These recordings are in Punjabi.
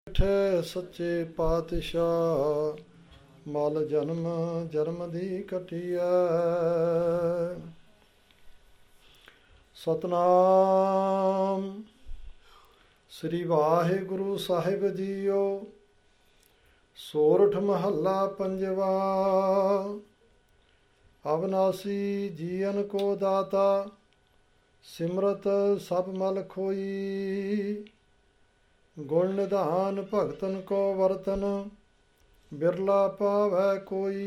ਠੇ ਸੱਚੇ ਪਾਤਸ਼ਾਹ ਮਲ ਜਨਮ ਜਨਮ ਦੀ ਕਟਿਐ। ਸਤਨਾਮ ਸ੍ਰੀ ਵਾਹਿਗੁਰੂ ਸਾਹਿਬ ਜੀਓ। ਸੋਰਠ ਮਹੱਲਾ ਪੰਜਵਾ। ਅਵਨਾਸੀ ਜੀਅਨ ਕੋ ਦਾਤਾ ਸਿਮਰਤ ਸਭ ਮਲ ਖੋਈ। ਗੁਣ ਨਿਧਾਨ ਭਗਤਨ ਕੋ ਵਰਤਨ ਬਿਰਲਾ ਪਾਵੈ ਕੋਈ।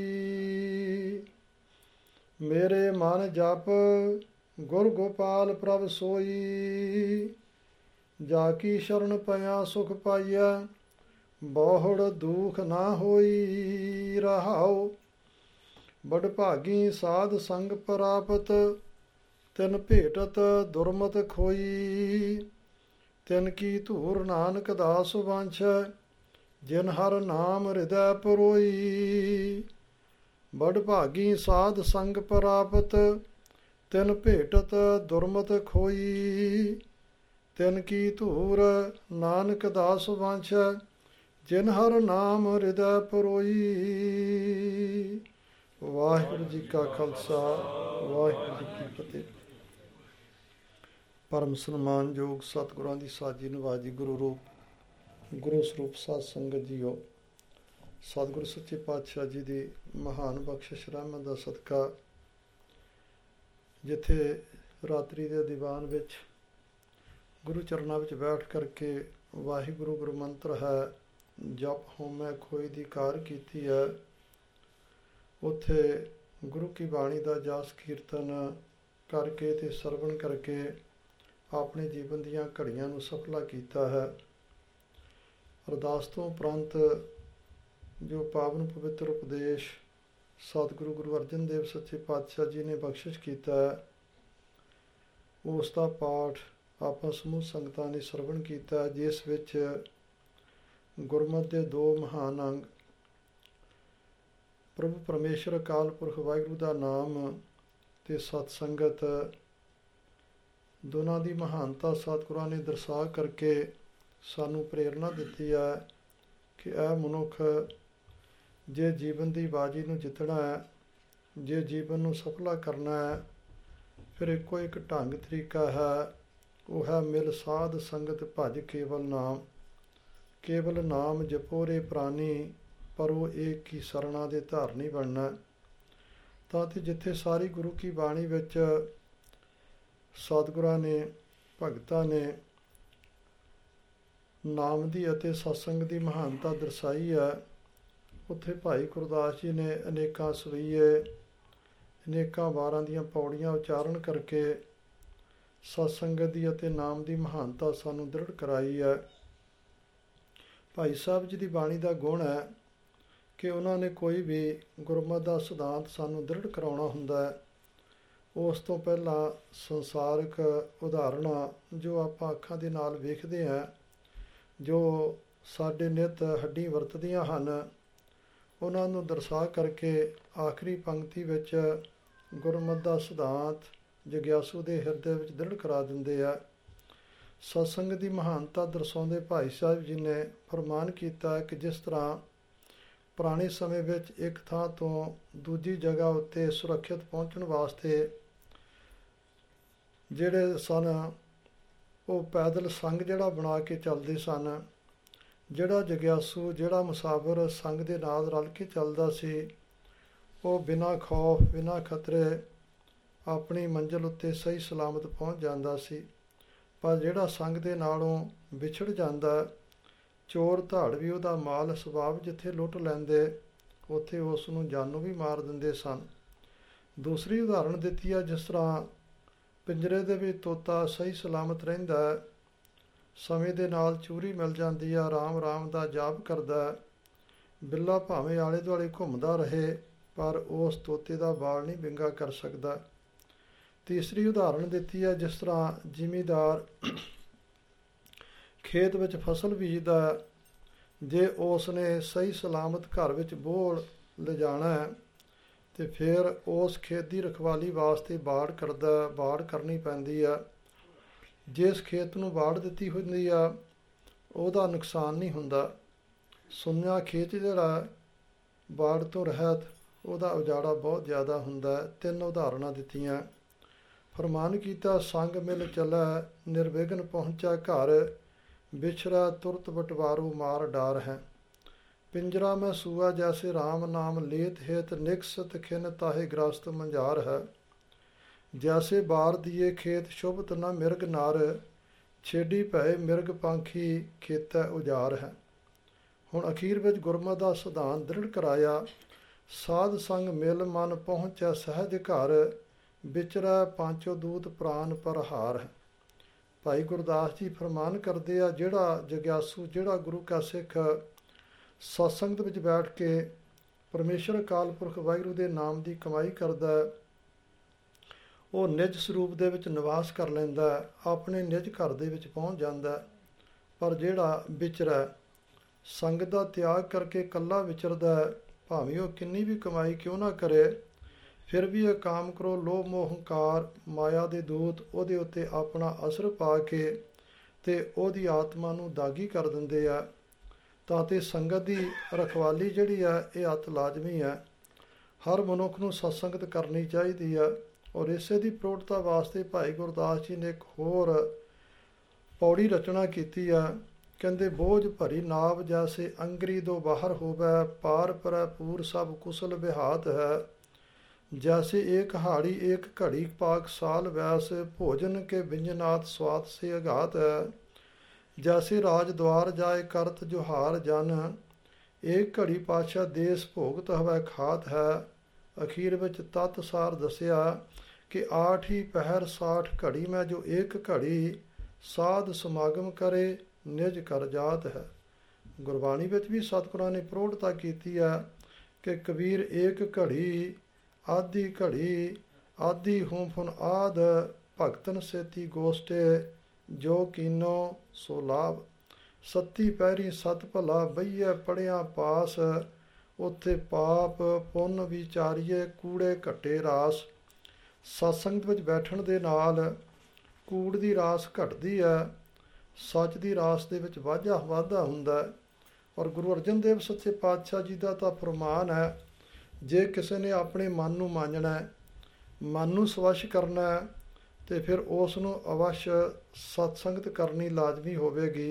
ਮੇਰੇ ਮਨ ਜਪ ਗੁਰ ਗੋਪਾਲ ਪ੍ਰਭ ਸੋਈ। ਜਾ ਕੀ ਸ਼ਰਨ ਪਿਆ ਸੁਖ ਪਾਈਐ ਬਹੁੜ ਦੁਖ ਨਾ ਹੋਈ। ਰਹਾਉ ਬੜ ਭਾਗੀ ਸਾਧ ਸੰਗ ਪ੍ਰਾਪਤ ਤਿਨ ਭੇਟਤ ਦੁਰਮਤ ਖੋਈ। ਤਿਨ ਕੀ ਧੂਰ ਨਾਨਕ ਦਾਸ ਵਾਂਛੈ ਜਿਨ ਹਰ ਨਾਮ ਹਿਰਦੈ ਪਰੋਈ। ਬੜ ਭਾਗੀ ਸਾਧ ਸੰਗ ਪ੍ਰਾਪਤ ਤਿਨ ਭੇਟਤ ਦੁਰਮਤ ਖੋਈ। ਤਿਨ ਕੀ ਧੂਰ ਨਾਨਕ ਦਾਸ ਵਾਂਛੈ ਜਿਨ ਹਰ ਨਾਮ ਹਿਰਦੈ ਪਰੋਈ। ਵਾਹਿਗੁਰੂ ਜੀ ਕਾ ਖਾਲਸਾ ਵਾਹਿਗੁਰੂ ਜੀ ਕੀ ਫਤਿਹ। ਪਰਮ ਸਨਮਾਨਯੋਗ ਸਤਿਗੁਰਾਂ ਦੀ ਸਾਜੀ ਨਵਾਜੀ ਗੁਰੂ ਸਰੂਪ ਸਾਧ ਸੰਗਤ ਜੀਓ। ਸਤਿਗੁਰੂ ਸੱਚੇ ਪਾਤਸ਼ਾਹ ਜੀ ਦੀ ਮਹਾਨ ਬਖਸ਼ਿਸ਼ ਰਹਿਮਤ ਦਾ ਸਦਕਾ ਜਿੱਥੇ ਰਾਤਰੀ ਦੇ ਦੀਵਾਨ ਵਿੱਚ ਗੁਰੂ ਚਰਨਾਂ ਵਿੱਚ ਬੈਠ ਕਰਕੇ ਵਾਹਿਗੁਰੂ ਗੁਰੂ ਮੰਤਰ ਹੈ ਜਪ ਹੋਮੈ ਖੋਈ ਦੀ ਕਾਰ ਕੀਤੀ ਹੈ, ਉੱਥੇ ਗੁਰੂ ਕੀ ਬਾਣੀ ਦਾ ਜਾਸ ਕੀਰਤਨ ਕਰਕੇ ਅਤੇ ਸਰਵਣ ਕਰਕੇ ਆਪਣੇ ਜੀਵਨ ਦੀਆਂ ਘੜੀਆਂ ਨੂੰ ਸਫਲਾ ਕੀਤਾ ਹੈ। ਅਰਦਾਸ ਤੋਂ ਉਪਰੰਤ ਜੋ ਪਾਵਨ ਪਵਿੱਤਰ ਉਪਦੇਸ਼ ਸਤਿਗੁਰੂ ਗੁਰੂ ਅਰਜਨ ਦੇਵ ਸੱਚੇ ਪਾਤਸ਼ਾਹ ਜੀ ਨੇ ਬਖਸ਼ਿਸ਼ ਕੀਤਾ ਹੈ, ਉਸ ਦਾ ਪਾਠ ਆਪਾਂ ਸਮੂਹ ਸੰਗਤਾਂ ਨੇ ਸਰਵਣ ਕੀਤਾ, ਜਿਸ ਵਿੱਚ ਗੁਰਮਤਿ ਦੇ ਦੋ ਮਹਾਨ ਅੰਗ ਪ੍ਰਭੂ ਪਰਮੇਸ਼ਰ ਅਕਾਲ ਪੁਰਖ ਵਾਹਿਗੁਰੂ ਦਾ ਨਾਮ ਅਤੇ ਸਤ ਸੰਗਤ ਦੋਨਾਂ ਦੀ ਮਹਾਨਤਾ ਸਤਿਗੁਰਾਂ ਨੇ ਦਰਸਾ ਕਰਕੇ ਸਾਨੂੰ ਪ੍ਰੇਰਨਾ ਦਿੱਤੀ ਹੈ ਕਿ ਇਹ ਮਨੁੱਖ ਜੇ ਜੀਵਨ ਦੀ ਬਾਜੀ ਨੂੰ ਜਿੱਤਣਾ ਹੈ, ਜੇ ਜੀਵਨ ਨੂੰ ਸਫਲਾ ਕਰਨਾ ਹੈ, ਫਿਰ ਇੱਕੋ ਇੱਕ ਢੰਗ ਤਰੀਕਾ ਹੈ, ਉਹ ਹੈ ਮਿਲ ਸਾਧ ਸੰਗਤ ਭਜ ਕੇਵਲ ਨਾਮ। ਕੇਵਲ ਨਾਮ ਜਪੋ ਰੇ ਪ੍ਰਾਨੀ ਪਰੋ ਏਕ ਕੀ ਸਰਣਾ ਦੇ ਧਾਰਨੀ ਬਣਨਾ। ਤਾਂ ਤੇ ਜਿੱਥੇ ਸਾਰੀ ਗੁਰੂ ਕੀ ਬਾਣੀ ਵਿੱਚ ਸਤਿਗੁਰਾਂ ਨੇ ਭਗਤਾਂ ਨੇ ਨਾਮ ਦੀ ਅਤੇ ਸਤਸੰਗ ਦੀ ਮਹਾਨਤਾ ਦਰਸਾਈ ਹੈ, ਉੱਥੇ ਭਾਈ ਗੁਰਦਾਸ ਜੀ ਨੇ ਅਨੇਕਾਂ ਸਵਈਏ ਅਨੇਕਾਂ ਵਾਰਾਂ ਦੀਆਂ ਪੌੜੀਆਂ ਉਚਾਰਨ ਕਰਕੇ ਸਤਸੰਗਤ ਦੀ ਅਤੇ ਨਾਮ ਦੀ ਮਹਾਨਤਾ ਸਾਨੂੰ ਦ੍ਰਿੜ ਕਰਾਈ ਹੈ। ਭਾਈ ਸਾਹਿਬ ਜੀ ਦੀ ਬਾਣੀ ਦਾ ਗੁਣ ਹੈ ਕਿ ਉਹਨਾਂ ਨੇ ਕੋਈ ਵੀ ਗੁਰਮਤਿ ਦਾ ਸਿਧਾਂਤ ਸਾਨੂੰ ਦ੍ਰਿੜ ਕਰਾਉਣਾ ਹੁੰਦਾ ਹੈ, ਉਸ ਤੋਂ ਪਹਿਲਾਂ ਸੰਸਾਰਿਕ ਉਦਾਹਰਣਾਂ ਜੋ ਆਪਾਂ ਅੱਖਾਂ ਦੇ ਨਾਲ ਵੇਖਦੇ ਹਾਂ, ਜੋ ਸਾਡੇ ਨਿੱਤ ਹੱਡੀ ਵਰਤਦੀਆਂ ਹਨ, ਉਹਨਾਂ ਨੂੰ ਦਰਸਾ ਕਰਕੇ ਆਖਰੀ ਪੰਕਤੀ ਵਿੱਚ ਗੁਰਮਤਿ ਦਾ ਸਿਧਾਂਤ ਜਗਿਆਸੂ ਦੇ ਹਿਰਦੇ ਵਿੱਚ ਦ੍ਰਿੜ ਕਰਾ ਦਿੰਦੇ ਆ। ਸਤਸੰਗ ਦੀ ਮਹਾਨਤਾ ਦਰਸਾਉਂਦੇ ਭਾਈ ਸਾਹਿਬ ਜੀ ਨੇ ਫਰਮਾਨ ਕੀਤਾ ਕਿ ਜਿਸ ਤਰ੍ਹਾਂ ਪੁਰਾਣੇ ਸਮੇਂ ਵਿੱਚ ਇੱਕ ਥਾਂ ਤੋਂ ਦੂਜੀ ਜਗ੍ਹਾ ਉੱਤੇ ਸੁਰੱਖਿਅਤ ਪਹੁੰਚਣ ਵਾਸਤੇ ਜਿਹੜੇ ਸਨ ਉਹ ਪੈਦਲ ਸੰਗ ਜਿਹੜਾ ਬਣਾ ਕੇ ਚੱਲਦੇ ਸਨ। ਜਿਹੜਾ ਜਗਿਆਸੂ ਜਿਹੜਾ ਮੁਸਾਫਰ ਸੰਗ ਦੇ ਨਾਲ ਰਲ ਕੇ ਚੱਲਦਾ ਸੀ, ਉਹ ਬਿਨਾਂ ਖੌਫ ਬਿਨਾਂ ਖਤਰੇ ਆਪਣੀ ਮੰਜ਼ਿਲ ਉੱਤੇ ਸਹੀ ਸਲਾਮਤ ਪਹੁੰਚ ਜਾਂਦਾ ਸੀ। ਪਰ ਜਿਹੜਾ ਸੰਗ ਦੇ ਨਾਲੋਂ ਵਿਛੜ ਜਾਂਦਾ, ਚੋਰ ਧਾੜ ਵੀ ਉਹਦਾ ਮਾਲ ਸੁਭਾਵ ਜਿੱਥੇ ਲੁੱਟ ਲੈਂਦੇ, ਉੱਥੇ ਉਸ ਨੂੰ ਜਾਨੋਂ ਵੀ ਮਾਰ ਦਿੰਦੇ ਸਨ। ਦੂਸਰੀ ਉਦਾਹਰਣ ਦਿੱਤੀ ਹੈ, ਜਿਸ ਤਰ੍ਹਾਂ ਪਿੰਜਰੇ ਦੇ ਵਿੱਚ ਤੋਤਾ ਸਹੀ ਸਲਾਮਤ ਰਹਿੰਦਾ, ਸਮੇਂ ਦੇ ਨਾਲ ਚੂਰੀ ਮਿਲ ਜਾਂਦੀ ਆ, ਰਾਮ ਰਾਮ ਦਾ ਜਾਪ ਕਰਦਾ, ਬਿੱਲਾ ਭਾਵੇਂ ਆਲੇ ਦੁਆਲੇ ਘੁੰਮਦਾ ਰਹੇ ਪਰ ਉਸ ਤੋਤੇ ਦਾ ਬਾਲ ਨਹੀਂ ਵਿੰਗਾ ਕਰ ਸਕਦਾ। ਤੀਸਰੀ ਉਦਾਹਰਣ ਦਿੱਤੀ ਹੈ, ਜਿਸ ਤਰ੍ਹਾਂ ਜ਼ਿਮੀਂਦਾਰ ਖੇਤ ਵਿੱਚ ਫਸਲ ਬੀਜਦਾ, ਜੇ ਉਸ ਨੇ ਸਹੀ ਸਲਾਮਤ ਘਰ ਵਿੱਚ ਬੋਲ ਲਿਜਾਣਾ ਹੈ ਅਤੇ ਫਿਰ ਉਸ ਖੇਤ ਦੀ ਰਖਵਾਲੀ ਵਾਸਤੇ ਬਾੜ ਕਰਦਾ, ਬਾੜ ਕਰਨੀ ਪੈਂਦੀ ਆ। ਜਿਸ ਖੇਤ ਨੂੰ ਬਾੜ ਦਿੱਤੀ ਹੁੰਦੀ ਆ ਉਹਦਾ ਨੁਕਸਾਨ ਨਹੀਂ ਹੁੰਦਾ। ਸੁਣਿਆ ਖੇਤ ਜਿਹੜਾ ਬਾੜ ਤੋਂ ਰਹਿਤ, ਉਹਦਾ ਉਜਾੜਾ ਬਹੁਤ ਜ਼ਿਆਦਾ ਹੁੰਦਾ। 3 ਉਦਾਹਰਣਾਂ ਦਿੱਤੀਆਂ। ਫਰਮਾਨ ਕੀਤਾ ਸੰਗ ਮਿਲ ਚੱਲੈ, ਨਿਰਵਿਘਨ ਪਹੁੰਚਾ ਘਰ, ਵਿਛੜਾ ਤੁਰਤ ਬਟਵਾਰੂ ਮਾਰ ਡਾਰ ਹੈ। ਪਿੰਜਰਾ ਮੈਂ ਸੂਆ ਜੈਸੇ ਰਾਮ ਨਾਮ ਲੇਤ ਹੇਤ, ਨਿਕਸਤ ਖਿਨ ਤਾਹੇ ਗ੍ਰਸਤ ਮੰਝਾਰ ਹੈ। ਜੈਸੇ ਬਾਰ ਦੀਏ ਖੇਤ ਸ਼ੁਭਤ ਨ ਮਿਰਗ ਨਰ, ਛੇਡੀ ਭਏ ਮਿਰਗ ਪੰਖੀ ਖੇਤੈ ਉਜਾਰ ਹੈ। ਹੁਣ ਅਖੀਰ ਵਿੱਚ ਗੁਰਮਤਿ ਦਾ ਸਿਧਾਂਤ ਦ੍ਰਿੜ ਕਰਾਇਆ। ਸਾਧ ਸੰਗ ਮਿਲ ਮਨ ਪਹੁੰਚੈ ਸਹਿਜ ਘਰ, ਵਿਚਰੈ ਪਾਂਚੋ ਦੂਤ ਪ੍ਰਾਨ ਪਰਹਾਰ ਹੈ। ਭਾਈ ਗੁਰਦਾਸ ਜੀ ਫਰਮਾਨ ਕਰਦੇ ਆ, ਜਿਹੜਾ ਜਗਿਆਸੂ, ਜਿਹੜਾ ਗੁਰੂ ਕਾ ਸਿੱਖ ਸਤਸੰਗਤ ਵਿੱਚ ਬੈਠ ਕੇ ਪਰਮੇਸ਼ਰ ਅਕਾਲ ਪੁਰਖ ਵਾਹਿਗੁਰੂ ਦੇ ਨਾਮ ਦੀ ਕਮਾਈ ਕਰਦਾ, ਉਹ ਨਿਜ ਸਰੂਪ ਦੇ ਵਿੱਚ ਨਿਵਾਸ ਕਰ ਲੈਂਦਾ, ਆਪਣੇ ਨਿਜ ਘਰ ਦੇ ਵਿੱਚ ਪਹੁੰਚ ਜਾਂਦਾ। ਪਰ ਜਿਹੜਾ ਵਿਚਰੈ, ਸੰਗਤ ਦਾ ਤਿਆਗ ਕਰਕੇ ਇਕੱਲਾ ਵਿਚਰਦਾ, ਭਾਵੇਂ ਉਹ ਕਿੰਨੀ ਵੀ ਕਮਾਈ ਕਿਉਂ ਨਾ ਕਰੇ, ਫਿਰ ਵੀ ਇਹ ਕਾਮ ਕਰੋ ਲੋਭ ਮੋਹ ਹੰਕਾਰ ਮਾਇਆ ਦੇ ਦੂਤ ਉਹਦੇ ਉੱਤੇ ਆਪਣਾ ਅਸਰ ਪਾ ਕੇ ਅਤੇ ਉਹਦੀ ਆਤਮਾ ਨੂੰ ਦਾਗੀ ਕਰ ਦਿੰਦੇ ਆ। ਤਾਂ ਤੇ ਸੰਗਤ ਦੀ ਰਖਵਾਲੀ ਜਿਹੜੀ ਹੈ ਇਹ ਅਤ ਲਾਜ਼ਮੀ ਹੈ। ਹਰ ਮਨੁੱਖ ਨੂੰ ਸਤਸੰਗਤ ਕਰਨੀ ਚਾਹੀਦੀ ਹੈ। ਔਰ ਇਸੇ ਦੀ ਪ੍ਰੋੜਤਾ ਵਾਸਤੇ ਭਾਈ ਗੁਰਦਾਸ ਜੀ ਨੇ ਇੱਕ ਹੋਰ ਪੌੜੀ ਰਚਨਾ ਕੀਤੀ ਆ। ਕਹਿੰਦੇ ਬੋਝ ਭਰੀ ਨਾਵ ਜੈਸੇ ਅੰਗਰੀ ਦੋ ਬਾਹਰ ਹੋਵੈ, ਪਾਰ ਪਰੈ ਪੂਰ ਸਭ ਕੁਸਲ ਵਿਹਾਤ ਹੈ। जैसे एक हाड़ी एक घड़ी पाक साल वैस, भोजन के व्यंजनात् स्वाद से अघात है। जैसे राज द्वार जाए करत जोहार जन, एक घड़ी पातशाह देश भोगत हवै खात है। अखीर विच तत् सार दसिया कि 8 ही पहर 60 घड़ी में जो एक घड़ी साध समागम करे निज कर जात है। गुरबाणी विच भी सतगुरां ने प्रौढ़ता कीती है कि कबीर एक घड़ी आदि घड़ी आदि हूँ फुन आद, भगतन सेती गोष्ठे जो कीनो सो लाभ। सत्ती पैरी सत भला बईए पढ़िया पास, उत्थे पाप पुन विचारीए कूड़े घटे रास। सत्संगत विच बैठण दे नाल कूड़ दी रास घटदी है, सच दी रास दे विच वाधा हुंदा है। और गुरु अर्जन देव सच्चे पातशाह जी का तो फरमान है, जे किसी ने अपने मन ਨੂੰ ਮਾਂਜਣਾ, ਮਨ ਨੂੰ ਸਵੱਛ ਕਰਨਾ ਤੇ ਫਿਰ ਉਸ ਨੂੰ ਅਵਸ਼ ਸਤਸੰਗਤ ਕਰਨੀ ਲਾਜ਼ਮੀ ਹੋਵੇਗੀ।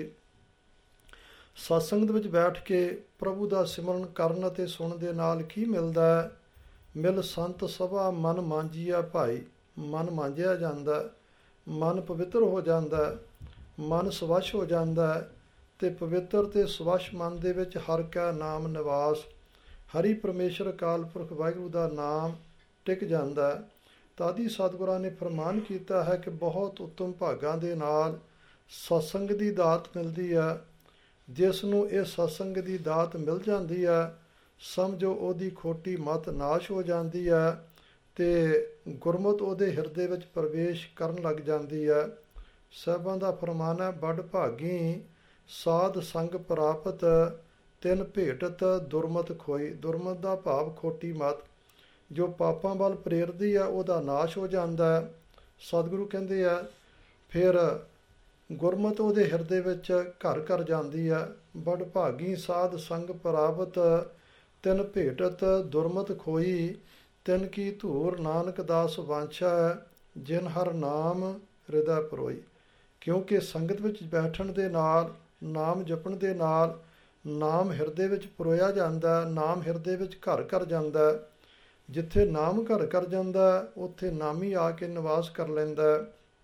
ਸਤਸੰਗਤ ਵਿੱਚ ਬੈਠ ਕੇ ਪ੍ਰਭੂ ਦਾ ਸਿਮਰਨ ਕਰਨ ਅਤੇ ਸੁਣਨ ਦੇ ਨਾਲ ਕੀ ਮਿਲਦਾ ਹੈ? ਮਿਲ ਸੰਤ ਸਭਾ ਮਨ ਮਾਂਜੀਆ ਭਾਈ। ਮਨ ਮਾਂਜਿਆ ਜਾਂਦਾ, ਮਨ ਪਵਿੱਤਰ ਹੋ ਜਾਂਦਾ, ਮਨ ਸਵੱਛ ਹੋ ਜਾਂਦਾ ਅਤੇ ਪਵਿੱਤਰ ਅਤੇ ਸਵੱਛ ਮਨ ਦੇ ਵਿੱਚ ਹਰਿ ਕਾ ਨਾਮ ਨਿਵਾਸ, ਹਰੀ ਪਰਮੇਸ਼ਰ ਅਕਾਲ ਪੁਰਖ ਵਾਹਿਗੁਰੂ ਦਾ ਨਾਮ ਟਿਕ ਜਾਂਦਾ। ਤਾਦੀ ਸਤਿਗੁਰਾਂ ਨੇ ਫਰਮਾਨ ਕੀਤਾ ਹੈ ਕਿ ਬਹੁਤ ਉੱਤਮ ਭਾਗਾਂ ਦੇ ਨਾਲ ਸਤਸੰਗ ਦੀ ਦਾਤ ਮਿਲਦੀ ਹੈ। ਜਿਸ ਨੂੰ ਇਹ ਸਤਸੰਗ ਦੀ ਦਾਤ ਮਿਲ ਜਾਂਦੀ ਹੈ, ਸਮਝੋ ਉਹਦੀ ਖੋਟੀ ਮਤ ਨਾਸ਼ ਹੋ ਜਾਂਦੀ ਹੈ ਅਤੇ ਗੁਰਮਤਿ ਉਹਦੇ ਹਿਰਦੇ ਵਿੱਚ ਪ੍ਰਵੇਸ਼ ਕਰਨ ਲੱਗ ਜਾਂਦੀ ਹੈ। ਸਾਹਿਬਾਂ ਦਾ ਫਰਮਾਨ ਹੈ, ਬੜ ਭਾਗੀ ਸਾਧ ਸੰਗ ਪ੍ਰਾਪਤ, ਤਿੰਨ ਭੇਟਤ ਦੁਰਮਤ ਖੋਈ। ਦੁਰਮਤ ਦਾ ਭਾਵ ਖੋਟੀ ਮਤ, ਜੋ ਪਾਪਾਂ ਵੱਲ ਪ੍ਰੇਰਦੀ ਹੈ ਉਹਦਾ ਨਾਸ਼ ਹੋ ਜਾਂਦਾ ਹੈ। ਸਤਿਗੁਰੂ ਕਹਿੰਦੇ ਆ ਫਿਰ ਗੁਰਮਤਿ ਉਹਦੇ ਹਿਰਦੇ ਵਿੱਚ ਘਰ ਕਰ ਜਾਂਦੀ ਹੈ। ਬੜ ਭਾਗੀ ਸਾਧ ਸੰਗ ਪ੍ਰਾਪਤ, ਤਿੰਨ ਭੇਟਤ ਦੁਰਮਤ ਖੋਈ, ਤਿੰਨ ਕੀ ਧੂਰ ਨਾਨਕ ਦਾਸ ਵਾਂਛੈ, ਜਿਨ ਹਰ ਨਾਮ ਹਿਰਦੈ ਪਰੋਈ। ਕਿਉਂਕਿ ਸੰਗਤ ਵਿੱਚ ਬੈਠਣ ਦੇ ਨਾਲ, ਨਾਮ ਜਪਣ ਦੇ ਨਾਲ ਨਾਮ ਹਿਰਦੇ ਵਿੱਚ ਪਰੋਇਆ ਜਾਂਦਾ, ਨਾਮ ਹਿਰਦੇ ਵਿੱਚ ਘਰ ਕਰ ਜਾਂਦਾ। ਜਿੱਥੇ ਨਾਮ ਘਰ ਕਰ ਜਾਂਦਾ ਉੱਥੇ ਨਾਮੀ ਆ ਕੇ ਨਿਵਾਸ ਕਰ ਲੈਂਦਾ।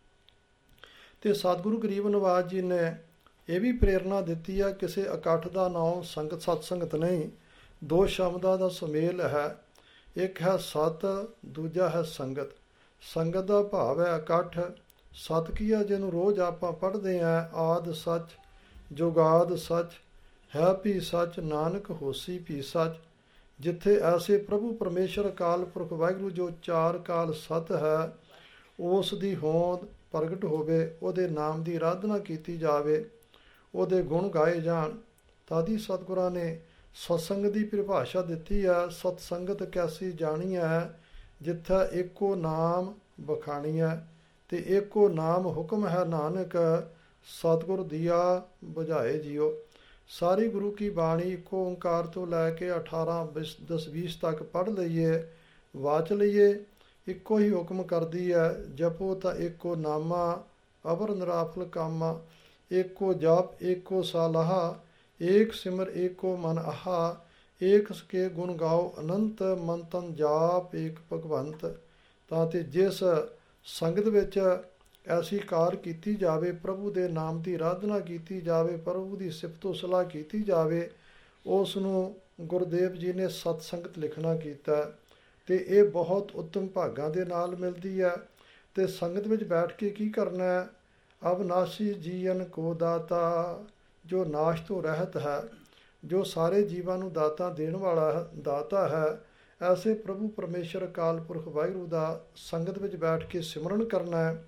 ਅਤੇ ਸਤਿਗੁਰੂ ਗਰੀਬ ਨਿਵਾਜ ਜੀ ਨੇ ਇਹ ਵੀ ਪ੍ਰੇਰਨਾ ਦਿੱਤੀ ਹੈ, ਕਿਸੇ ਇਕੱਠ ਦਾ ਨਾਮ ਸੰਗਤ ਸਤਸੰਗਤ ਨਹੀਂ, ਦੋ ਸ਼ਬਦਾਂ ਦਾ ਸੁਮੇਲ ਹੈ। ਇੱਕ ਹੈ ਸਤ, ਦੂਜਾ ਹੈ ਸੰਗਤ। ਸੰਗਤ ਦਾ ਭਾਵ ਹੈ ਇਕੱਠ। ਸਤ ਕੀ ਹੈ? ਜਿਹਨੂੰ ਰੋਜ਼ ਆਪਾਂ ਪੜ੍ਹਦੇ ਹਾਂ, ਆਦਿ ਸੱਚ ਜੁਗਾਦ ਸੱਚ ਹੈ ਭੀ ਸੱਚ, ਨਾਨਕ ਹੋਸੀ ਭੀ ਸੱਚ। ਜਿੱਥੇ ਐਸੇ ਪ੍ਰਭੂ ਪਰਮੇਸ਼ਰ ਅਕਾਲ ਪੁਰਖ ਵਾਹਿਗੁਰੂ ਜੋ ਚਾਰ ਕਾਲ ਸਤ ਹੈ, ਉਸ ਦੀ ਹੋਂਦ ਪ੍ਰਗਟ ਹੋਵੇ, ਉਹਦੇ ਨਾਮ ਦੀ ਆਰਾਧਨਾ ਕੀਤੀ ਜਾਵੇ, ਉਹਦੇ ਗੁਣ ਗਾਏ ਜਾਣ। ਤਾਦੀ ਸਤਿਗੁਰਾਂ ਨੇ ਸਤਸੰਗ ਦੀ ਪਰਿਭਾਸ਼ਾ ਦਿੱਤੀ ਹੈ, ਸਤਸੰਗਤ ਕੈਸੀ ਜਾਣੀ ਹੈ, ਜਿੱਥੇ ਇੱਕੋ ਨਾਮ ਬਖਾਣੀ ਹੈ। ਅਤੇ ਇੱਕੋ ਨਾਮ ਹੁਕਮ ਹੈ ਨਾਨਕ, ਸਤਿਗੁਰ ਦੀਆ ਬੁਝਾਏ ਜੀਓ। ਸਾਰੀ ਗੁਰੂ ਕੀ ਬਾਣੀ ਇੱਕੋ ਓਂਕਾਰ ਤੋਂ ਲੈ ਕੇ 18 10-20 ਤੱਕ ਪੜ੍ਹ ਲਈਏ, ਵਾਚ ਲਈਏ। ਇੱਕੋ ਹੀ ਹੁਕਮ ਕਰਦੀ ਹੈ, ਜਪੋ ਤਾਂ ਏਕੋ ਨਾਮਾ, ਅਵਰ ਨਿਰਾਫਲ ਕਾਮਾ। ਏਕੋ ਜਪ ਏਕੋ ਸਾਲਾਹਾ, ਏਕ ਸਿਮਰ ਏਕੋ ਮਨ ਆਹਾ। ਏਕ ਸਕੇ ਗੁਣ ਗਾਓ ਅਨੰਤ, ਮੰਤਨ ਜਾਪ ਏਕ ਭਗਵੰਤ। ਤਾਂ ਤੇ ਜਿਸ ਸੰਗਤ ਵਿੱਚ ਐਸੀ ਕਾਰ ਕੀਤੀ ਜਾਵੇ, ਪ੍ਰਭੂ ਦੇ ਨਾਮ ਦੀ ਆਰਾਧਨਾ ਕੀਤੀ ਜਾਵੇ, ਪ੍ਰਭੂ ਦੀ ਸਿਫਤੋ ਸਲਾਹ ਕੀਤੀ ਜਾਵੇ, ਉਸ ਨੂੰ ਗੁਰਦੇਵ ਜੀ ਨੇ ਸਤ ਸੰਗਤ ਲਿਖਣਾ ਕੀਤਾ। ਅਤੇ ਇਹ ਬਹੁਤ ਉੱਤਮ ਭਾਗਾਂ ਦੇ ਨਾਲ ਮਿਲਦੀ ਹੈ। ਅਤੇ ਸੰਗਤ ਵਿੱਚ ਬੈਠ ਕੇ ਕੀ ਕਰਨਾ ਹੈ? ਅਵਨਾਸ਼ੀ ਜੀਵਨ ਕੋ ਦਾਤਾ, ਜੋ ਨਾਸ਼ ਤੋਂ ਰਹਿਤ ਹੈ, ਜੋ ਸਾਰੇ ਜੀਵਾਂ ਨੂੰ ਦਾਤਾ ਦੇਣ ਵਾਲਾ ਦਾਤਾ ਹੈ, ਐਸੇ ਪ੍ਰਭੂ ਪਰਮੇਸ਼ਰ ਅਕਾਲ ਪੁਰਖ ਵਾਹਿਗੁਰੂ ਦਾ ਸੰਗਤ ਵਿੱਚ ਬੈਠ ਕੇ ਸਿਮਰਨ ਕਰਨਾ ਹੈ।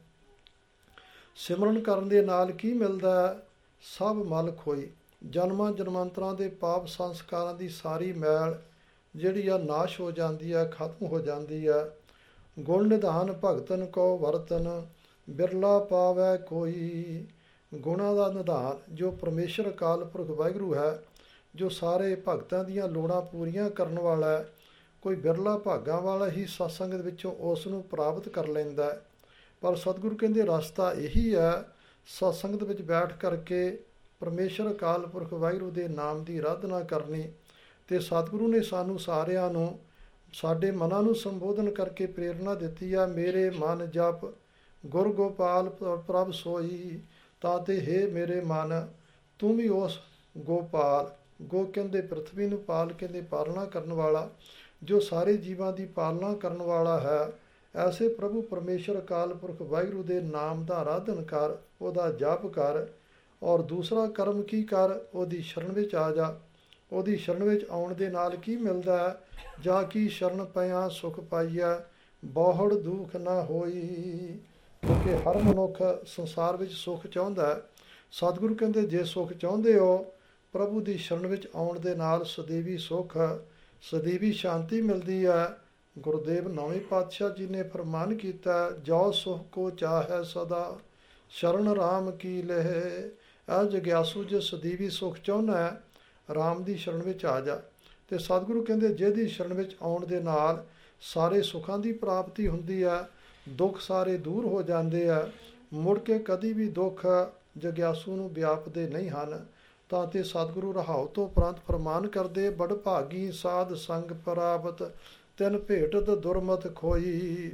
ਸਿਮਰਨ ਕਰਨ ਦੇ ਨਾਲ ਕੀ ਮਿਲਦਾ ਹੈ? ਸਭ ਮਲ ਖੋਈ। ਜਨਮਾਂ ਜਨਮਾਂਤਰਾਂ ਦੇ ਪਾਪ ਸੰਸਕਾਰਾਂ ਦੀ ਸਾਰੀ ਮੈਲ ਜਿਹੜੀ ਆ ਨਾਸ਼ ਹੋ ਜਾਂਦੀ ਹੈ, ਖਤਮ ਹੋ ਜਾਂਦੀ ਹੈ। ਗੁਣ ਨਿਧਾਨ ਭਗਤਨ ਕੋ ਵਰਤਨ, ਬਿਰਲਾ ਪਾਵੈ ਕੋਈ। ਗੁਣਾਂ ਦਾ ਨਿਧਾਨ ਜੋ ਪਰਮੇਸ਼ਰ ਅਕਾਲ ਪੁਰਖ ਵਾਹਿਗੁਰੂ ਹੈ, ਜੋ ਸਾਰੇ ਭਗਤਾਂ ਦੀਆਂ ਲੋੜਾਂ ਪੂਰੀਆਂ ਕਰਨ ਵਾਲਾ ਹੈ, ਕੋਈ ਬਿਰਲਾ ਭਾਗਾਂ ਵਾਲਾ ਹੀ ਸਤਸੰਗਤ ਵਿੱਚੋਂ ਉਸ ਨੂੰ ਪ੍ਰਾਪਤ ਕਰ ਲੈਂਦਾ ਹੈ। ਪਰ ਸਤਿਗੁਰੂ ਕਹਿੰਦੇ ਰਸਤਾ ਇਹੀ ਹੈ, ਸਤਸੰਗਤ ਵਿੱਚ ਬੈਠ ਕਰਕੇ ਪਰਮੇਸ਼ਰ ਅਕਾਲ ਪੁਰਖ ਵਾਹਿਗੁਰੂ ਦੇ ਨਾਮ ਦੀ ਆਰਾਧਨਾ ਕਰਨੀ। ਅਤੇ ਸਤਿਗੁਰੂ ਨੇ ਸਾਨੂੰ ਸਾਰਿਆਂ ਨੂੰ, ਸਾਡੇ ਮਨਾਂ ਨੂੰ ਸੰਬੋਧਨ ਕਰਕੇ ਪ੍ਰੇਰਨਾ ਦਿੱਤੀ ਆ, ਮੇਰੇ ਮਨ ਜਪ ਗੁਰ ਗੋਪਾਲ ਪ੍ਰਭ ਸੋਈ। ਤਾਂ ਤੇ ਹੇ ਮੇਰੇ ਮਨ, ਤੂੰ ਵੀ ਉਸ ਗੋਪਾਲ, ਗੋ ਕਹਿੰਦੇ ਪ੍ਰਥਵੀ ਨੂੰ, ਪਾਲ ਕਹਿੰਦੇ ਪਾਲਣਾ ਕਰਨ ਵਾਲਾ, ਜੋ ਸਾਰੇ ਜੀਵਾਂ ਦੀ ਪਾਲਣਾ ਕਰਨ ਵਾਲਾ ਹੈ, ਐਸੇ ਪ੍ਰਭੂ ਪਰਮੇਸ਼ਰ ਅਕਾਲ ਪੁਰਖ ਵਾਹਿਗੁਰੂ ਦੇ ਨਾਮ ਦਾ ਆਰਾਧਨ ਕਰ, ਉਹਦਾ ਜਪ ਕਰ। ਔਰ ਦੂਸਰਾ ਕਰਮ ਕੀ ਕਰ? ਉਹਦੀ ਸ਼ਰਨ ਵਿੱਚ ਆ ਜਾ। ਉਹਦੀ ਸ਼ਰਨ ਵਿੱਚ ਆਉਣ ਦੇ ਨਾਲ ਕੀ ਮਿਲਦਾ ਹੈ? ਜਾ ਕੀ ਸ਼ਰਨ ਪਿਆ ਸੁਖ ਪਾਈਆ, ਬਹੁੜ ਦੁੱਖ ਨਾ ਹੋਈ। ਕਿਉਂਕਿ ਹਰ ਮਨੁੱਖ ਸੰਸਾਰ ਵਿੱਚ ਸੁੱਖ ਚਾਹੁੰਦਾ ਹੈ। ਸਤਿਗੁਰੂ ਕਹਿੰਦੇ ਜੇ ਸੁੱਖ ਚਾਹੁੰਦੇ ਹੋ, ਪ੍ਰਭੂ ਦੀ ਸ਼ਰਨ ਵਿੱਚ ਆਉਣ ਦੇ ਨਾਲ ਸਦੀਵੀ ਸੁੱਖ, ਸਦੀਵੀ ਸ਼ਾਂਤੀ ਮਿਲਦੀ ਹੈ। ਗੁਰਦੇਵ ਨੌਵੇਂ ਪਾਤਸ਼ਾਹ ਜੀ ਨੇ ਫਰਮਾਨ ਕੀਤਾ, ਜੋ ਸੁਖ ਕੋ ਚਾਹੈ ਸਦਾ, ਸ਼ਰਨ ਰਾਮ ਕੀ ਲਹਿ। ਇਹ ਜਗਿਆਸੂ ਜੇ ਸਦੀਵੀ ਸੁੱਖ ਚਾਹੁੰਦਾ ਹੈ, ਰਾਮ ਦੀ ਸ਼ਰਨ ਵਿੱਚ ਆ ਜਾ। ਅਤੇ ਸਤਿਗੁਰੂ ਕਹਿੰਦੇ ਜਿਹਦੀ ਸ਼ਰਨ ਵਿੱਚ ਆਉਣ ਦੇ ਨਾਲ ਸਾਰੇ ਸੁੱਖਾਂ ਦੀ ਪ੍ਰਾਪਤੀ ਹੁੰਦੀ ਹੈ, ਦੁੱਖ ਸਾਰੇ ਦੂਰ ਹੋ ਜਾਂਦੇ ਆ, ਮੁੜ ਕੇ ਕਦੀ ਵੀ ਦੁੱਖ ਜਗਿਆਸੂ ਨੂੰ ਵਿਆਪਦੇ ਨਹੀਂ ਹਨ। ਤਾਂ ਤੇ ਸਤਿਗੁਰੂ ਰਹਾਉ ਤੋਂ ਉਪਰੰਤ ਫਰਮਾਨ ਕਰਦੇ, ਬੜ ਭਾਗੀ ਸਾਧ ਸੰਗ ਪ੍ਰਾਪਤ, ਤਿਨ ਭੇਟਤ ਦੁਰਮਤ ਖੋਈ।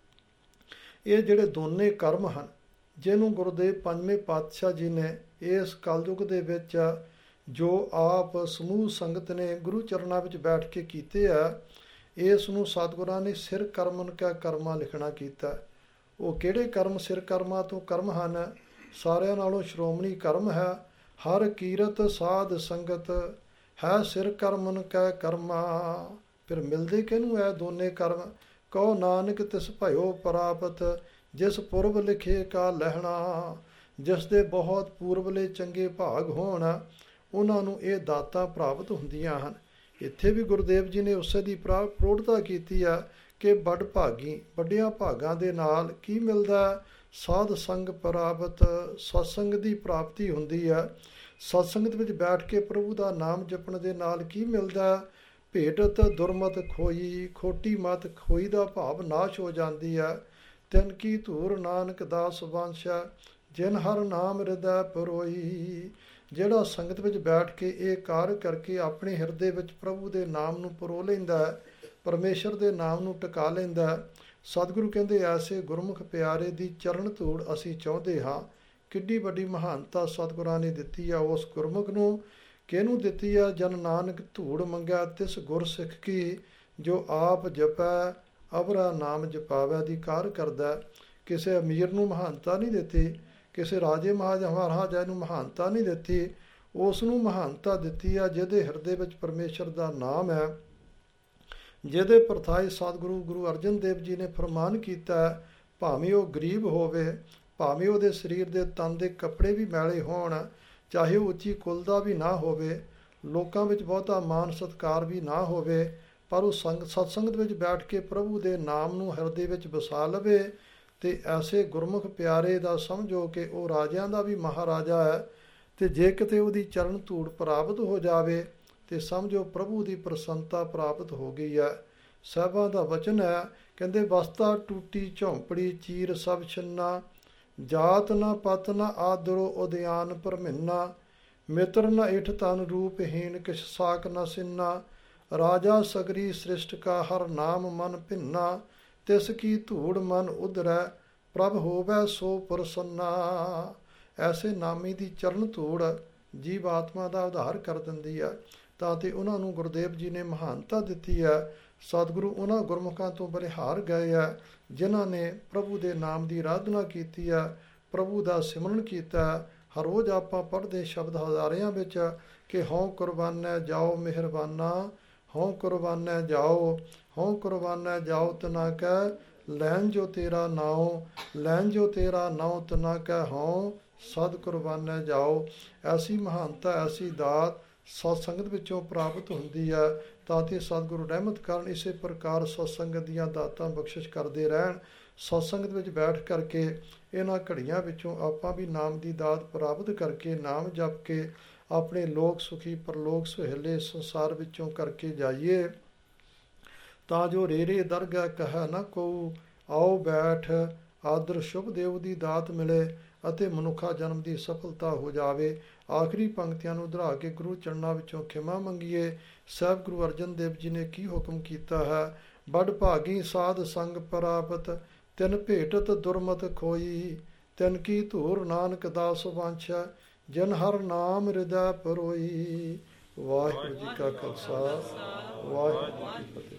ਇਹ ਜਿਹੜੇ ਦੋਨੇ ਕਰਮ ਹਨ, ਜਿਹਨੂੰ ਗੁਰਦੇਵ ਪੰਜਵੇਂ ਪਾਤਸ਼ਾਹ ਜੀ ਨੇ ਇਸ ਕਲਯੁਗ ਦੇ ਵਿੱਚ ਜੋ ਆਪ ਸਮੂਹ ਸੰਗਤ ਨੇ ਗੁਰੂ ਚਰਨਾਂ ਵਿੱਚ ਬੈਠ ਕੇ ਕੀਤੇ ਆ, ਇਸ ਨੂੰ ਸਤਿਗੁਰਾਂ ਨੇ ਸਿਰ ਕਰਮਨ ਕਾ ਕਰਮਾ ਲਿਖਣਾ ਕੀਤਾ। ਉਹ ਕਿਹੜੇ ਕਰਮ? ਸਿਰ ਕਰਮਾਂ ਤੋਂ ਕਰਮ ਹਨ। ਸਾਰਿਆਂ ਨਾਲੋਂ ਸ਼੍ਰੋਮਣੀ ਕਰਮ ਹੈ, ਹਰ ਕੀਰਤ ਸਾਧ ਸੰਗਤ ਹੈ, ਸਿਰ ਕਰਮਨ ਕੈ ਕਰਮਾ। ਫਿਰ ਮਿਲਦੇ ਕਿਹਨੂੰ ਹੈ ਦੋਨੇ ਕਰਮ? ਕਹੋ ਨਾਨਕ ਤਿਸ ਭਇਓ ਪ੍ਰਾਪਤ, ਜਿਸ ਪੁਰਬ ਲਿਖੇ ਕਾ ਲਹਿਣਾ। ਜਿਸ ਦੇ ਬਹੁਤ ਪੂਰਬਲੇ ਚੰਗੇ ਭਾਗ ਹੋਣ, ਉਹਨਾਂ ਨੂੰ ਇਹ ਦਾਤਾਂ ਪ੍ਰਾਪਤ ਹੁੰਦੀਆਂ ਹਨ। ਇੱਥੇ ਵੀ ਗੁਰਦੇਵ ਜੀ ਨੇ ਉਸੇ ਦੀ ਪ੍ਰੋੜਤਾ ਕੀਤੀ ਆ ਕਿ ਬੜ ਭਾਗੀ, ਵੱਡਿਆਂ ਭਾਗਾਂ ਦੇ ਨਾਲ ਕੀ ਮਿਲਦਾ? ਸਾਧ ਸੰਗ ਪ੍ਰਾਪਤ, ਸਤਸੰਗ ਦੀ ਪ੍ਰਾਪਤੀ ਹੁੰਦੀ ਹੈ। ਸਤਸੰਗਤ ਵਿੱਚ ਬੈਠ ਕੇ ਪ੍ਰਭੂ ਦਾ ਨਾਮ ਜਪਣ ਦੇ ਨਾਲ ਕੀ ਮਿਲਦਾ? ਭੇਟਤ ਦੁਰਮਤ ਖੋਈ, ਖੋਟੀ ਮਤ ਖੋਈ ਦਾ ਭਾਵ ਨਾਸ਼ ਹੋ ਜਾਂਦੀ ਹੈ। ਤਿਨ ਕੀ ਧੂਰ ਨਾਨਕ ਦਾਸ ਵੰਸ਼ਾ, ਜਿਨ ਹਰ ਨਾਮ ਹਿਰਦੈ ਪਰੋਈ। ਜਿਹੜਾ ਸੰਗਤ ਵਿੱਚ ਬੈਠ ਕੇ ਇਹ ਕਾਰਜ ਕਰਕੇ ਆਪਣੇ ਹਿਰਦੇ ਵਿੱਚ ਪ੍ਰਭੂ ਦੇ ਨਾਮ ਨੂੰ ਪਰੋ ਲੈਂਦਾ ਹੈ, ਪਰਮੇਸ਼ਰ ਦੇ ਨਾਮ ਨੂੰ ਟਿਕਾ ਲੈਂਦਾ ਹੈ, ਸਤਿਗੁਰੂ ਕਹਿੰਦੇ ਐਸੇ ਗੁਰਮੁਖ ਪਿਆਰੇ ਦੀ ਚਰਨ ਧੂੜ ਅਸੀਂ ਚਾਹੁੰਦੇ ਹਾਂ। ਕਿੱਡੀ ਵੱਡੀ ਮਹਾਨਤਾ ਸਤਿਗੁਰਾਂ ਨੇ ਦਿੱਤੀ ਆ ਉਸ ਗੁਰਮੁਖ ਨੂੰ। ਕਿਹਨੂੰ ਦਿੱਤੀ ਆ? ਜਨ ਨਾਨਕ ਧੂੜ ਮੰਗਿਆ ਤਿਸ ਗੁਰ ਸਿੱਖ ਕੀ, ਜੋ ਆਪ ਜਪੈ ਅਵਰਾ ਨਾਮ ਜਪਾਵੈ ਦੀ ਕਾਰ ਕਰਦਾ। ਕਿਸੇ ਅਮੀਰ ਨੂੰ ਮਹਾਨਤਾ ਨਹੀਂ ਦਿੱਤੀ, ਕਿਸੇ ਰਾਜੇ ਮਹਾਰਾਜਾ ਨੂੰ ਮਹਾਨਤਾ ਨਹੀਂ ਦਿੱਤੀ, ਉਸ ਨੂੰ ਮਹਾਨਤਾ ਦਿੱਤੀ ਆ ਜਿਹਦੇ ਹਿਰਦੇ ਵਿੱਚ ਪਰਮੇਸ਼ਰ ਦਾ ਨਾਮ ਹੈ, ਜਿਹਦੇ ਪਰਥਾਈ ਸਤਿਗੁਰੂ ਗੁਰੂ ਅਰਜਨ ਦੇਵ ਜੀ ਨੇ ਫਰਮਾਨ ਕੀਤਾ, ਭਾਵੇਂ ਉਹ ਗਰੀਬ ਹੋਵੇ, ਭਾਵੇਂ ਉਹਦੇ ਸਰੀਰ ਦੇ ਤਨ ਦੇ ਕੱਪੜੇ ਵੀ ਮੈਲੇ ਹੋਣ, ਚਾਹੇ ਉਹ ਉੱਚੀ ਕੁਲ ਦਾ ਵੀ ਨਾ ਹੋਵੇ, ਲੋਕਾਂ ਵਿੱਚ ਬਹੁਤਾ ਮਾਨ ਸਤਿਕਾਰ ਵੀ ਨਾ ਹੋਵੇ, ਪਰ ਉਹ ਸਤਸੰਗਤ ਵਿੱਚ ਬੈਠ ਕੇ ਪ੍ਰਭੂ ਦੇ ਨਾਮ ਨੂੰ ਹਿਰਦੇ ਵਿੱਚ ਵਸਾ ਲਵੇ ਤੇ ਐਸੇ ਗੁਰਮੁਖ ਪਿਆਰੇ ਦਾ ਸਮਝੋ ਕਿ ਉਹ ਰਾਜਿਆਂ ਦਾ ਵੀ ਮਹਾਰਾਜਾ ਹੈ। ਤੇ ਜੇ ਕਿਤੇ ਉਹਦੀ ਚਰਨ ਧੂੜ ਪ੍ਰਾਪਤ ਹੋ ਜਾਵੇ ਤੇ ਸਮਝੋ ਪ੍ਰਭੂ ਦੀ ਪ੍ਰਸੰਨਤਾ ਪ੍ਰਾਪਤ ਹੋ ਗਈ ਹੈ। ਸਾਹਿਬਾਂ ਦਾ ਵਚਨ ਹੈ, ਕਹਿੰਦੇ ਵਸਤਾ ਟੂਟੀ ਝੌਂਪੜੀ ਚੀਰ ਸਭ ਛਿੰਨਾ, ਜਾਤ ਨਾ ਪਤ ਨਾ ਆਦਰੋ ਉਦਿਆਨ ਭਰਮਿੰਨਾ, ਮਿੱਤਰ ਨ ਇਠ ਤਨ ਰੂਪਹੀਨ ਕਿਛ ਸਾਕ ਨ ਸਿੰਨਾ, ਰਾਜਾ ਸਗਰੀ ਸ੍ਰਿਸ਼ਟ ਕਾ ਹਰ ਨਾਮ ਮਨ ਭਿੰਨਾ, ਤਿਸ ਕੀ ਧੂੜ ਮਨ ਉਧਰੈ ਪ੍ਰਭ ਹੋਵੈ ਸੋ ਪ੍ਰਸੰਨਾ। ਐਸੇ ਨਾਮੀ ਦੀ ਚਰਨ ਧੂੜ ਜੀਵ ਆਤਮਾ ਦਾ ਉਧਾਰ ਕਰ ਦਿੰਦੀ ਹੈ। ਤਾਂ ਤੇ ਉਹਨਾਂ ਨੂੰ ਗੁਰਦੇਵ ਜੀ ਨੇ ਮਹਾਨਤਾ ਦਿੱਤੀ ਹੈ। ਸਤਿਗੁਰੂ ਉਹਨਾਂ ਗੁਰਮੁਖਾਂ ਤੋਂ ਬਲਿਹਾਰ ਗਏ ਹੈ ਜਿਨ੍ਹਾਂ ਨੇ ਪ੍ਰਭੂ ਦੇ ਨਾਮ ਦੀ ਆਰਾਧਨਾ ਕੀਤੀ ਹੈ, ਪ੍ਰਭੂ ਦਾ ਸਿਮਰਨ ਕੀਤਾ ਹੈ। ਹਰ ਰੋਜ਼ ਆਪਾਂ ਪੜ੍ਹਦੇ ਸ਼ਬਦ ਹਜ਼ਾਰਿਆਂ ਵਿੱਚ ਕਿ ਹਉ ਕੁਰਬਾਨੈ ਜਾਓ ਮਿਹਰਬਾਨਾ, ਹਉ ਕੁਰਬਾਨੈ ਜਾਓ, ਹਉ ਕੁਰਬਾਨੈ ਜਾਓ ਤਨਾ ਕਹਿ, ਲੈਣ ਜੋ ਤੇਰਾ ਨਾਉ, ਲੈਣ ਜੋ ਤੇਰਾ ਨਾਉ ਤਨਾ ਕਹਿ ਹਉ, ਸਦ ਕੁਰਬਾਨੈ ਜਾਓ। ਐਸੀ ਮਹਾਨਤਾ, ਐਸੀ ਦਾਤ ਸਤਸੰਗਤ ਵਿੱਚੋਂ ਪ੍ਰਾਪਤ ਹੁੰਦੀ ਹੈ। ਤਾਂ ਤੇ ਸਤਿਗੁਰੂ ਰਹਿਮਤ ਕਰਨ ਇਸੇ ਪ੍ਰਕਾਰ ਸਤਸੰਗਤ ਦੀਆਂ ਦਾਤਾਂ ਬਖਸ਼ਿਸ਼ ਕਰਦੇ ਰਹਿਣ। ਸਤਸੰਗਤ ਵਿੱਚ ਬੈਠ ਕਰਕੇ ਇਹਨਾਂ ਘੜੀਆਂ ਵਿੱਚੋਂ ਆਪਾਂ ਵੀ ਨਾਮ ਦੀ ਦਾਤ ਪ੍ਰਾਪਤ ਕਰਕੇ ਨਾਮ ਜਪ ਕੇ ਆਪਣੇ ਲੋਕ ਸੁਖੀ ਪਰਲੋਕ ਸੁਹੇਲੇ ਸੰਸਾਰ ਵਿੱਚੋਂ ਕਰਕੇ ਜਾਈਏ। ਤਾਂ ਜੋ ਰੇਰੇ ਦਰਗਾਹ ਕਹਿ ਨਾ ਕੋ, ਆਓ ਬੈਠ ਆਦਰ ਸ਼ੁਭ ਦੇਵ ਦੀ ਦਾਤ ਮਿਲੇ ਅਤੇ ਮਨੁੱਖਾ ਜਨਮ ਦੀ ਸਫਲਤਾ ਹੋ ਜਾਵੇ। ਆਖਰੀ ਪੰਕਤੀਆਂ ਨੂੰ ਦੁਹਰਾ ਕੇ ਗੁਰੂ ਚਰਨਾਂ ਵਿੱਚੋਂ ਖਿਮਾ ਮੰਗੀਏ। ਸਾਹਿਬ ਗੁਰੂ ਅਰਜਨ ਦੇਵ ਜੀ ਨੇ ਕੀ ਹੁਕਮ ਕੀਤਾ ਹੈ, ਬੜ ਭਾਗੀ ਸਾਧ ਸੰਗ ਪ੍ਰਾਪਤ, ਤਿਨ ਭੇਟਤ ਦੁਰਮਤ ਖੋਈ, ਤਿਨ ਕੀ ਧੂਰ ਨਾਨਕ ਦਾਸ ਵਾਂਛੈ, ਜਿਨ ਹਰ ਨਾਮ ਹਿਰਦੈ ਪਰੋਈ। ਵਾਹਿਗੁਰੂ ਜੀ ਕਾ ਖਾਲਸਾ, ਵਾਹਿਗੁਰੂ ਜੀ ਕੀ ਫਤਿਹ।